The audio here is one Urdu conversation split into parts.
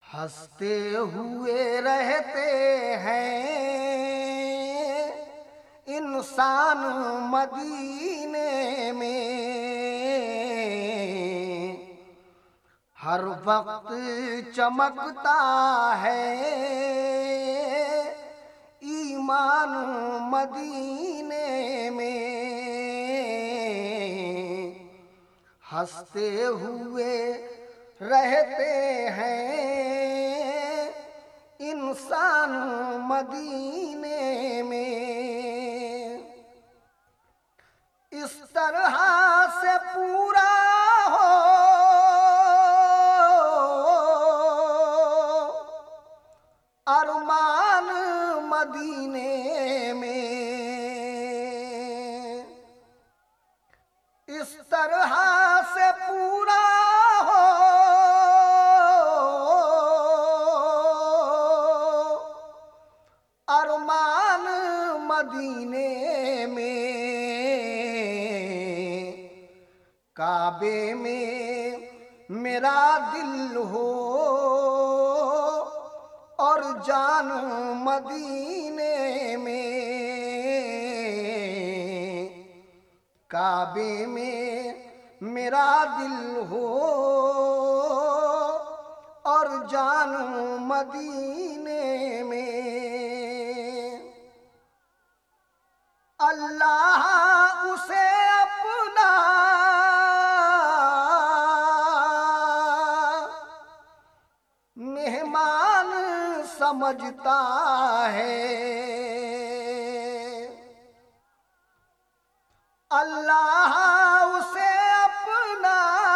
ہنستے ہوئے رہتے ہیں انسان مدینے میں، ہر وقت چمکتا ہے ایمان مدینے میں، ہنستے ہوئے رہتے ہیں انسان مدینے میں، اس طرح سے پورا ہو ارمان مدینے میں، اس طرح سے پورا ہو ارمان مدینے میں، کعبے میں میرا دل ہو اور جان مدینے میں، کعبے میں میرا دل ہو اور جان مدینے میں، اللہ اسے اپنا مہمان سمجھتا ہے، اللہ اسے اپنا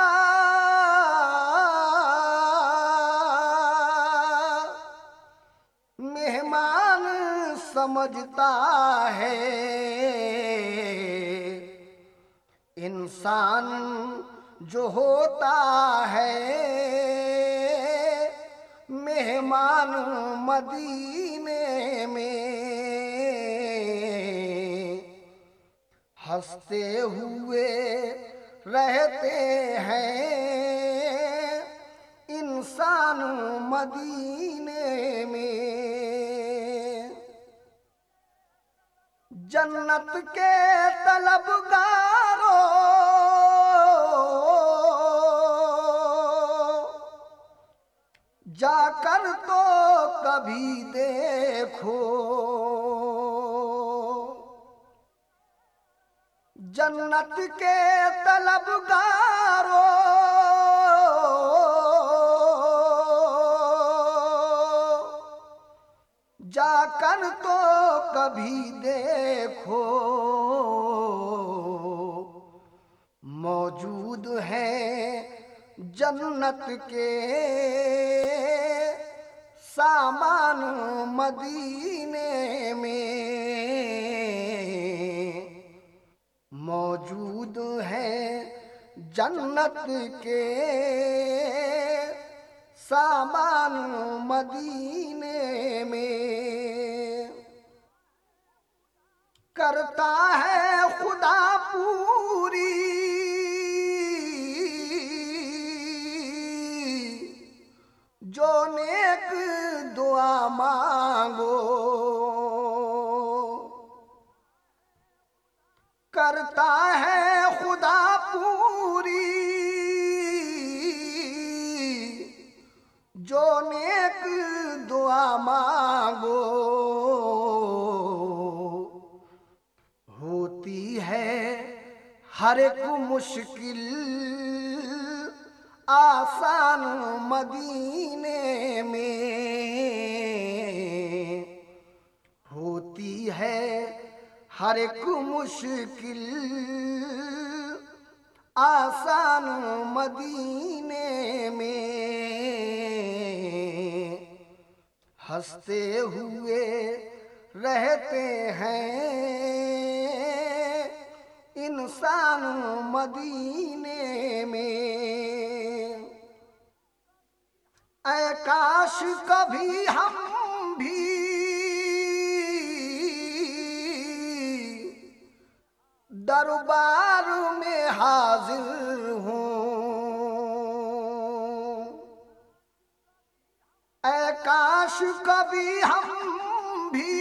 مہمان سمجھتا ہے، انسان جو ہوتا ہے مہمان مدینے میں، ہنستے ہوئے رہتے ہیں انسان مدینے میں، جنت کے طلبگاروں جا کر تو کبھی دیکھو، جنت کے طلبگاروں جا کر تو کبھی دیکھو، موجود ہیں جنت کے سامان مدینے میں، موجود ہیں جنت کے سامان مدینے میں، کرتا ہے خدا پوری جو نیک دعا مانگو، کرتا ہے خدا پوری جو نیک دعا مانگو، ہوتی ہے ہر ایک مشکل آسان مدینے میں، ہوتی ہے ہر ایک مشکل آسان مدینے میں، ہنستے ہوئے رہتے ہیں انسان مدینے میں، اے کاش کبھی ہم بھی دربار میں حاضر ہوں، اے کاش کبھی ہم بھی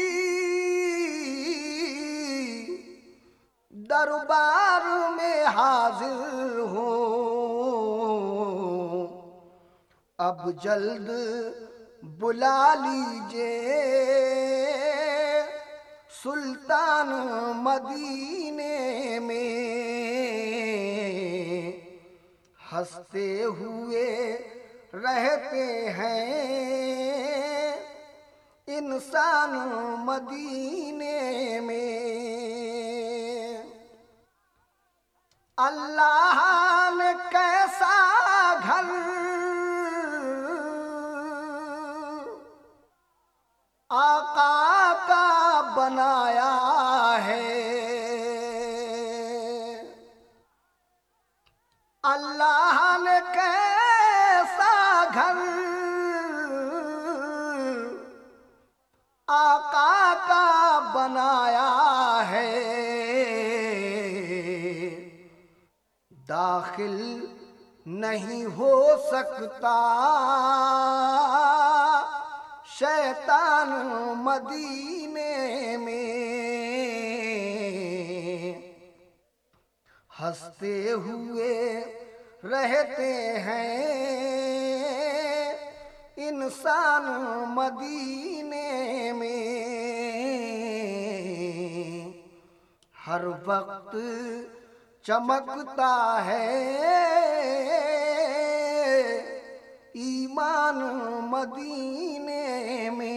دربار میں حاضر ہوں، اب جلد بلا لیجئے سلطان مدینے میں، ہنستے ہوئے رہتے ہیں انسان مدینے میں۔ اللہ نے کیسا گھر آقا کا بنایا ہے، اللہ نے کیسا گھر آقا کا بنایا ہے، داخل نہیں ہو سکتا شیطان مدینے میں، ہنستے ہوئے رہتے ہیں انسان مدینے میں، ہر وقت چمکتا ہے ایمان مدینے میں۔